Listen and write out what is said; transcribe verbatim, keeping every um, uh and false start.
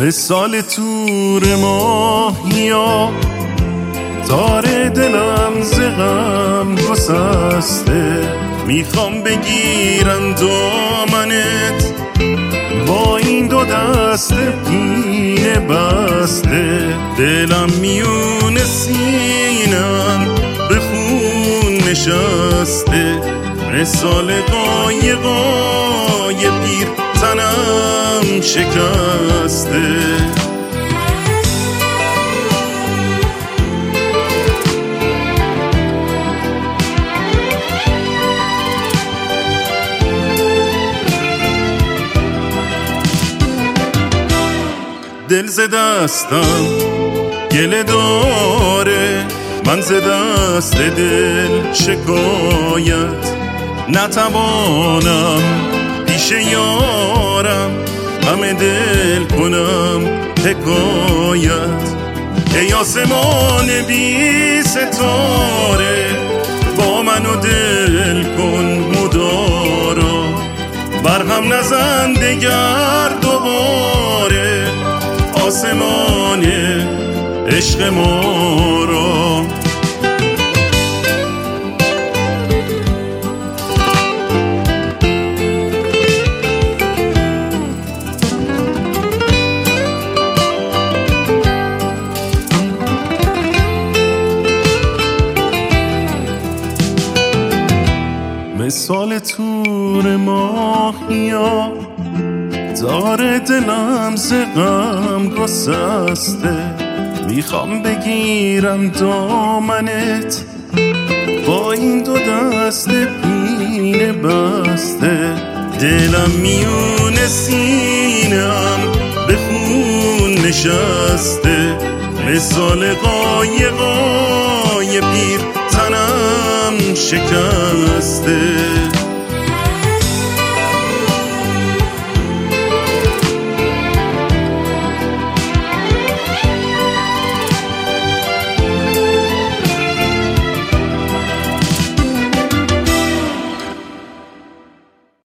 مثال تور ماهیا داره دلم ز غم گسسته، میخوام بگیرم دامنت با این دو دست پینه بسته. دلم میون سینم به خون نشسته، مثال قایقای پیر تنم شکسته. دل ز دستم گله داره، من ز دست دل شکایت نتوانم پیش یارم غم دل کنم حکایت. ای آسمان بی ستاره با من و دل کن مدارا، برهم نزن دگر دوباره آسمان عشق ما را. مثال تور ماهیا داره دلم ز غم گسسته، میخوام بگیرم دامنت با این دو دست پینه بسته. دلم میون سینم به خون نشسته، مثال قایقای پیر تنم شکسته.